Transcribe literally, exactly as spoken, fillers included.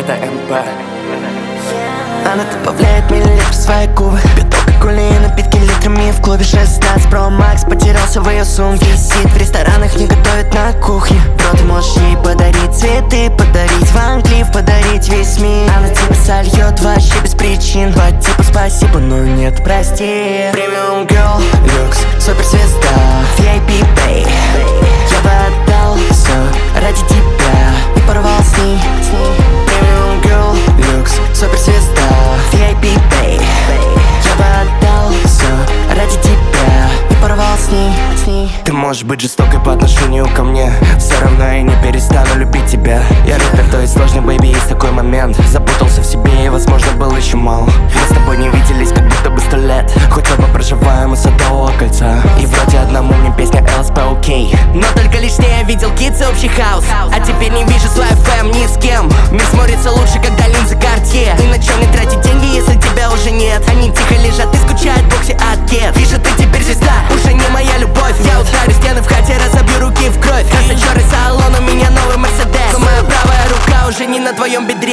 это МП. Она добавляет миллилитров в свои губы. Пьет кока-колы и напитки литрами в клубе. Шестнадцать Pro Max потерялся в ее сумке. Сидит в ресторанах, не готовит на кухне. Бро, ты можешь ей подарить цветы, подарить Ван Клифф, подарить весь мир. Она тебя сольет вообще без причин. По типу спасибо, но нет, прости. Премиум Girl, люкс, суперзвезда, ви ай пи, бэй. Я бы отдал все ради тебя и порвал с ней. Премиум Girl, люкс, суперзвезда, ви ай пи, бэй. Я бы отдал все ради тебя и порвал с ней, с ней. Ты можешь быть жестокой по отношению ко мне, все равно я не перестану любить тебя. Я рэпер, то есть сложный, бэйби, есть такой момент. Запутался в себе и, возможно, был еще мал. Мы с тобой не виделись, как будто бы сто лет. Хоть оба проживаем у Садового кольца. И вроде одному мне песня эл эс пи окей. Но только лишь не я видел кидс и общий хаус. А теперь не вижу свой эф эм ни с кем. Мир смотрится лучше, когда линзы Cartier. И на чем не тратить деньги, если тебя уже нет? Они тихо лежат и скучают в боксе от Get. Вижу, ты теперь звезда, уже не моя любовь. Я ударю стены в хате, разобью руки в кровь. Красочерый салон, у меня новый Мерседес. Но моя правая рука уже не на твоем бедре.